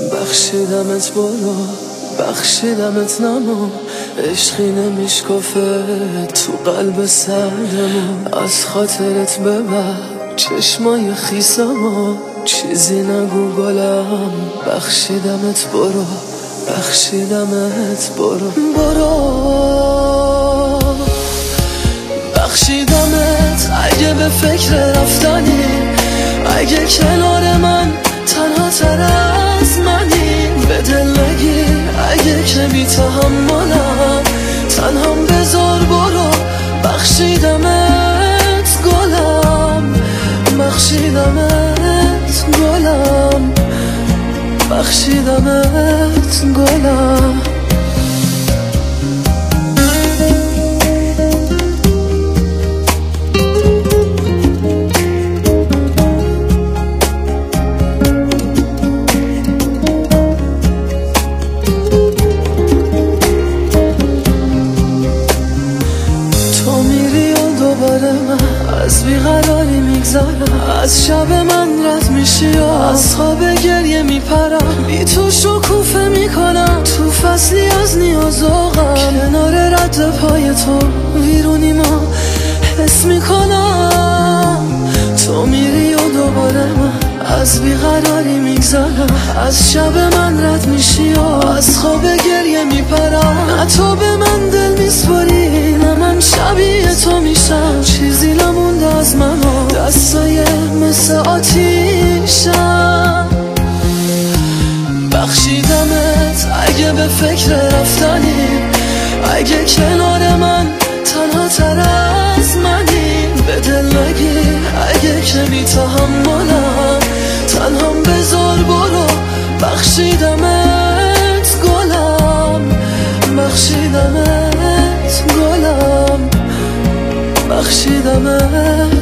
بخشیدمت برو، بخشیدمت نمو، عشقی نمیشکافه تو قلب سردمون. از خاطرت ببر چشمای خیسمو، چیزی نگو گلم. بخشیدمت برو، بخشیدمت برو، بخشیدمت. اگه به فکر رفتنی، اگه کنار من تنها تر از منی، به دل نگیر اگه که بی تحملم، تنهام بذار برو. بخشیدمت گلم، بخشیدمت گلم، بخشیدمت گلم. از بیقراری میگذرم، از شب من رد میشی و از خواب گریه میپرم. بی تو شکوفه میکنم تو فصلی از نیاز آقم، کنار رد پای تو ویرونی ما حس میکنم. تو میری و دوباره من از بیقراری میگذرم، از شب من رد میشی و از خواب گریه میپرم. نه تو به من دل میسپاری، نه من شبیه تو میشم. چیزی نمونده از من و دستای مثل آتیشم. بخشیدمت اگه به فکر رفتنی، اگه کنار من تنها تر از منی، به دل نگیر اگه که بی تحملم، تنهام بذار برو. بخشیدمت گلم، بخشیدمت گلم، بخشیدمت